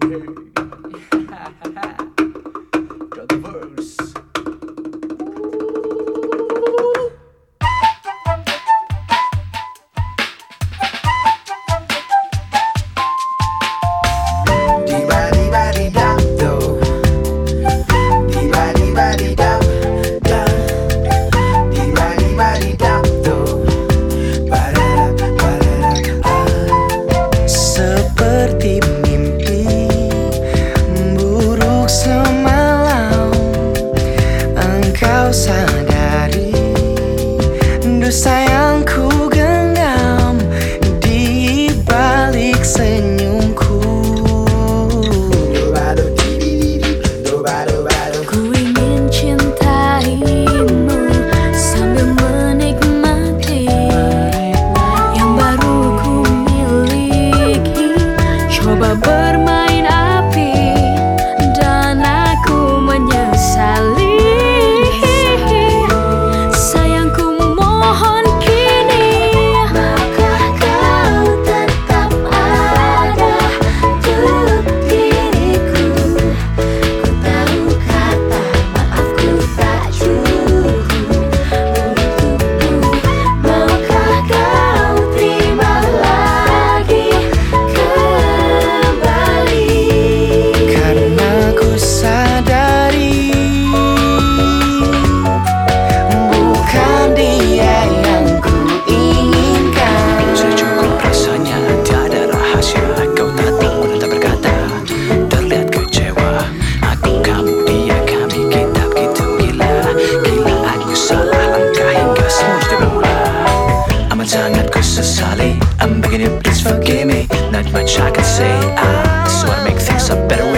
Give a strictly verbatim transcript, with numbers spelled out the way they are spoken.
Got the verse. Seperti mimpi buruk semalam, engkau sadari dosa yang ku genggam di balik senyumku. Ku ingin cintaimu sambil menikmati yang baru ku miliki. Coba bermain api dan aku menyesali. Sayangku mohon kini, maukah kau tetap ada untuk diriku? Ku tahu kata maafku tak cukup untukmu. Maukah kau terima lagi kembali? Karena ku sadari bukan dia yang ku inginkan. Secukup rasanya, tiada rahasia. Kau tatap dan tak berkata, terlihat kecewa. Aku, kamu, dia, kami, kita begitu gila. Gila aku salah langkah hingga semua jadi bermula. Amat sangat ku sesali. I'm begging you please forgive me. Not much I can say. I just wanna make things a better way.